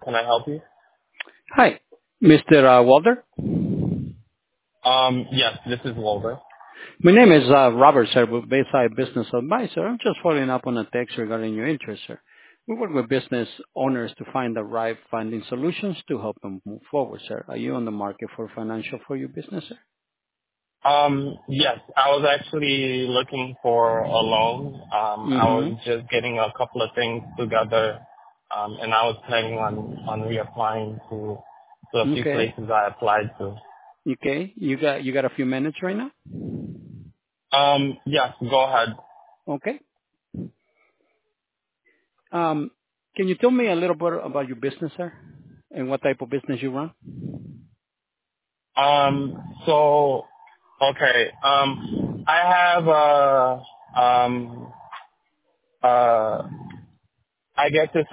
can I help you? Hi, Mr. Walter. Yes, this is Walter. My name is Robert, sir, with Bayside Business Advisor. I'm just following up on a text regarding your interest, sir. We work with business owners to find the right funding solutions to help them move forward, sir. Are you on the market for financial for your business, sir? Yes, I was actually looking for a loan. I was Mm-hmm. just getting a couple of things together, and I was planning on reapplying to a few Okay. places I applied to. Okay. You got a few minutes right now? Yes, go ahead. Okay. Um, can you tell me a little bit about your business, sir, and what type of business you run? So, okay, I have uh, I guess it's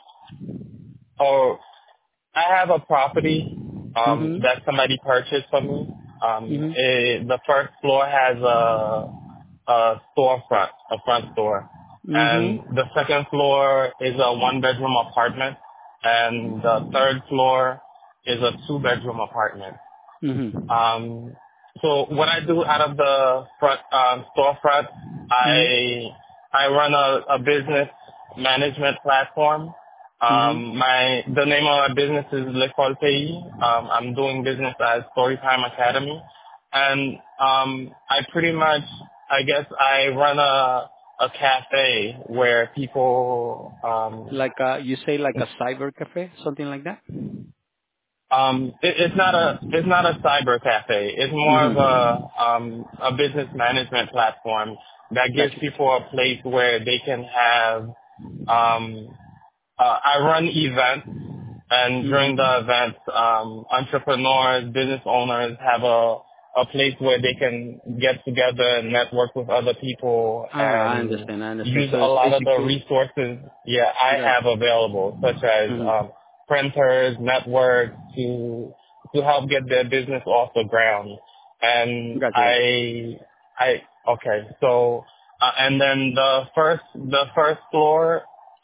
a I have a property that Mm-hmm. somebody purchased for me. Mm-hmm. The first floor has a storefront, a front store, and Mm-hmm. the second floor is a one-bedroom apartment, and the third floor is a two-bedroom apartment. Mm-hmm. Um, so what I do out of the front storefront, Mm-hmm. I run a business management platform. Mm-hmm. The name of my business is Le Colpei. I'm doing business at Storytime Academy, and I pretty much, I guess, I run a cafe where people Like you say, like a cyber cafe, something like that. it's not a cyber cafe. It's more of Mm-hmm. a business management platform that gives Gotcha. people a place where they can have. I run events, and during Mm-hmm. the events, entrepreneurs, business owners have a place where they can get together and network with other people I and understand. I understand. use So a it's lot of the basically resources I gotcha. have available, such as Mm-hmm. printers, networks to help get their business off the ground. And Gotcha. Gotcha. okay, so and then the first floor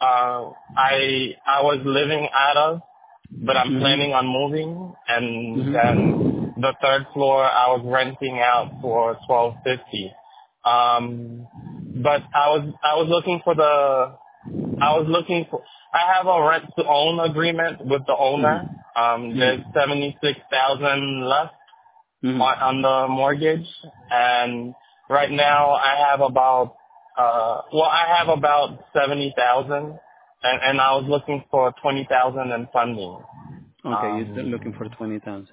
I was living out of, but I'm planning Mm-hmm. on moving. And then Mm-hmm. the third floor I was renting out for $12.50. But I was looking for I have a rent to own agreement with the owner. Mm-hmm. There's Mm-hmm. 76,000 left on Mm-hmm. the mortgage, and right now I have about 70,000, and I was looking for 20,000 in funding. Okay, you're looking for Um, 20,000.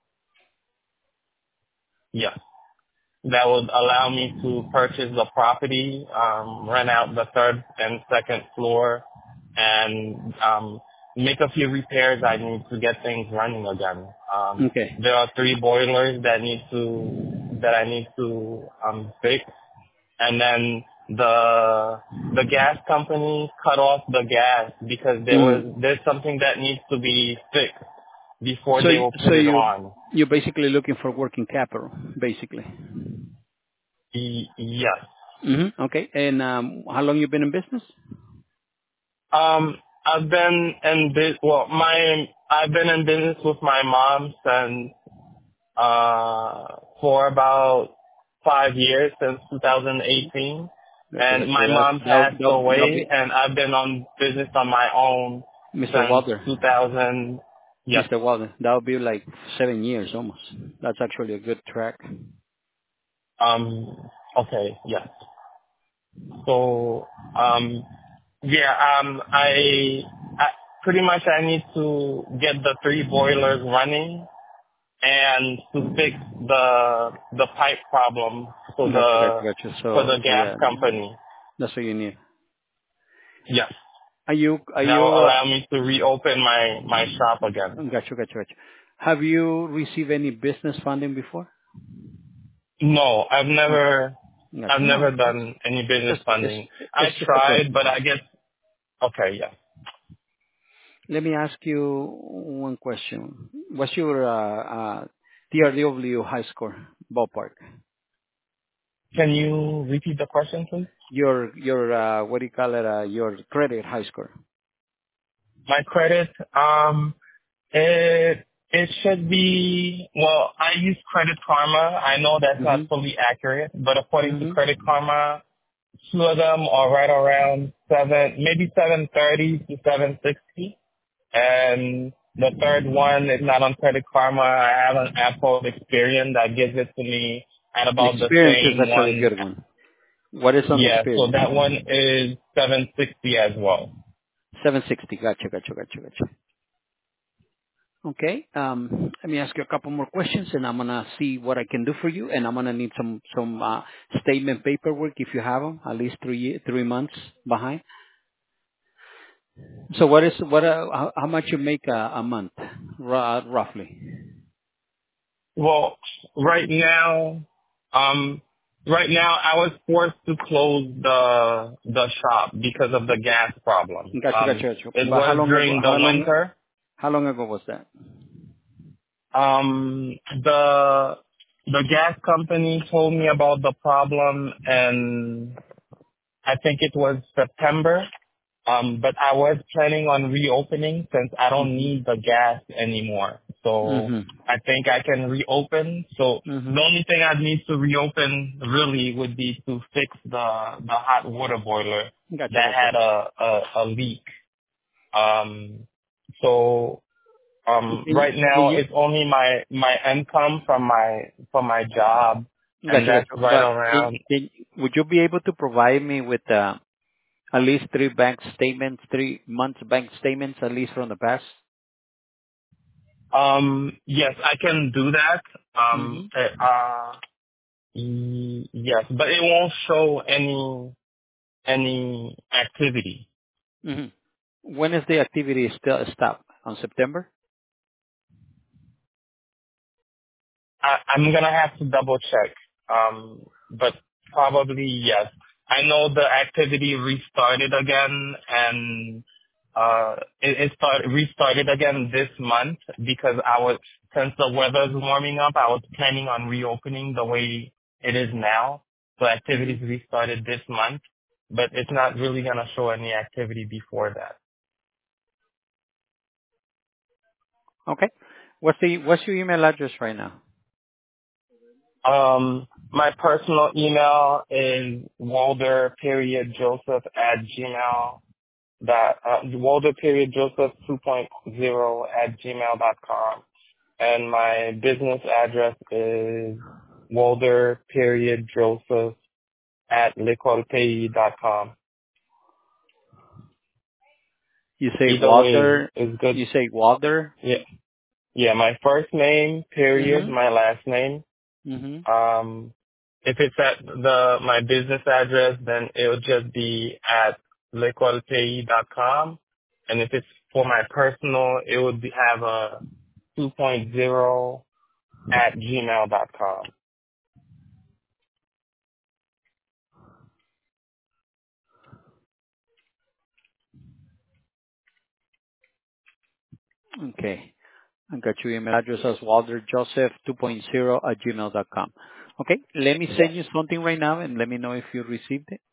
yes, that would allow me to purchase the property, rent out the third and second floor, and make a few repairs I need to get things running again. Okay. There are three boilers that I need to fix, and then the gas company cut off the gas because Mm-hmm. there's something that needs to be fixed before So they will so put it on. you're basically looking for working capital, basically. Yes. Mm-hmm. Okay. And how long you been in business? I've been in I've been in business with my mom since for about 5 years, since 2018. Gotcha. And Gotcha. my mom passed That'll away, be and I've been on business on my own Mr. since Walter. 2000. Yes. Mr. Walden, that would be like 7 years almost. That's actually a good track. Okay. Yes. So, yeah, I pretty much I need to get the three boilers running and to fix the pipe problem for Gotcha, gotcha, the gotcha. for So, the so gas yeah, company. that's what you need. Yes, Are that will you, allow me to reopen my shop again. gotcha, gotcha, gotcha. Have you received any business funding before? No, Okay, I've gotcha. never No, done any business just, funding. I it's just a tried, question. but I guess okay, yeah. Let me ask you one question. What's your, TRW high score ballpark? Can you repeat the question, please? Your, what do you call it, your credit high score? My credit, it should be, well, I use Credit Karma. I know that's not Mhm. fully accurate, but according to Mhm. Credit Karma, two of them are right around maybe 730 to 760. And the third one is not on Credit Karma. I have an app called Experian that gives it to me at about the Experience is same actually a one. good one. What is on Yeah, so Experience? that one is 760 as well. 760. Gotcha. Gotcha. Gotcha. Gotcha. Okay. Let me ask you a couple more questions, and I'm gonna see what I can do for you. And I'm gonna need some statement paperwork if you have them, at least 3 months behind. So how much you make a month, roughly? Well, right now, um, right now I was forced to close the shop because of the gas problem. Gotcha. Gotcha. Gotcha. It But how was long ago? during the winter. How long ago was that? Um, the the gas company told me about the problem, and I think it was September. But I was planning on reopening since I don't Mhm. need the gas anymore. So Mhm. I think I can reopen. So the Mhm. only thing I'd need to reopen really would be to fix the hot water boiler Gotcha. that Gotcha. had a leak. Um, so Can right can now you? it's only my income from my job, and Gotcha. that's Gotcha. right But around. would you be able to provide me with at least 3 months bank statements, at least from the past? Yes, I can do that. Mhm. Yes, but it won't show any activity. Mhm. When is the activity still stop? On September? I'm gonna have to double check. But probably yes. I know the activity restarted again, and it restarted again this month because since the weather's warming up, I was planning on reopening the way it is now. So Mhm. activities restarted this month, but it's not really gonna show any activity before that. Okay. What's your email address right now? My personal email is walder.joseph@gmail walder.joseph 2.0 @gmail.com. And my business address is walder.joseph @lecolpay.com. You say Either way Walter. is good. You say Walter. Yeah. Yeah. My first name, period, Mhm. my last name. Mhm. Um, if it's at my business address, then it'll just be at lecolpay.com. And if it's for my personal, it would have a 2.0 @gmail.com. Okay. I got your email address as walterjoseph2.0 @gmail.com. Okay. Let me Yes. send you something right now and let me know if you received it.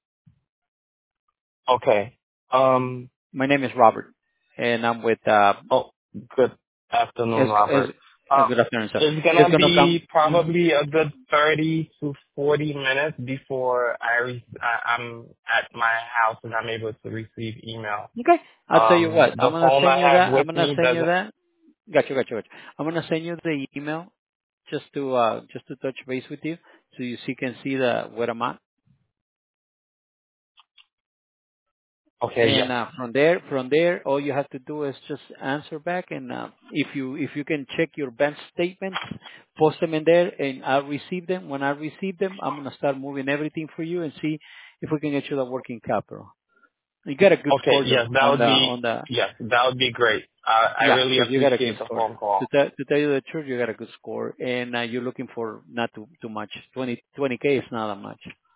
Okay. My name is Robert, and I'm with Oh, good afternoon, is Robert. Uh, good afternoon, sir. it's It's gonna gonna come. be probably a good 30 to 40 minutes before I'm at my house and I'm able to receive email. Okay. I'll tell you what. The phone I have I'm with gonna me send you doesn't. that. Gotcha. I'm gonna send you the email just to touch base with you, so can see where I'm at. Okay, And yes. from there, all you have to do is just answer back. And if you can check your bank statements, post them in there, and I'll receive them. When I receive them, I'm gonna start moving everything for you and see if we can get you the working capital. You got a good Okay, score yes, though on yes, that would be great. I yeah, really because you got a good appreciate the score. phone call. To tell you the truth, you got a good score, and you're looking for not too much. 20K is not that much.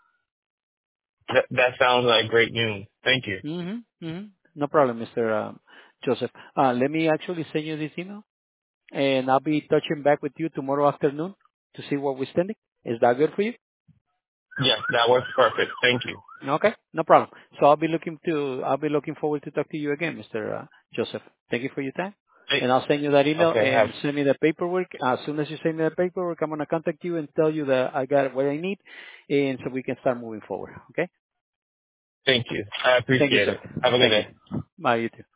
That sounds like great news. Thank you. No problem, Mr. Joseph. Let me actually send you this email, and I'll be touching back with you tomorrow afternoon to see what we're standing. Is that good for you? Yes, that works perfect. Thank you. Okay, no problem. So I'll be looking forward to talk to you again, Mr. Joseph. Thank you for your time. Hey, And I'll send you that email okay, and send me the paperwork. As soon as you send me the paperwork, I'm gonna contact you and tell you that I got what I need, and so we can start moving forward. Okay? thank you. I Thank you, appreciate sir. it. Have a good Thank day. you. Bye, you too.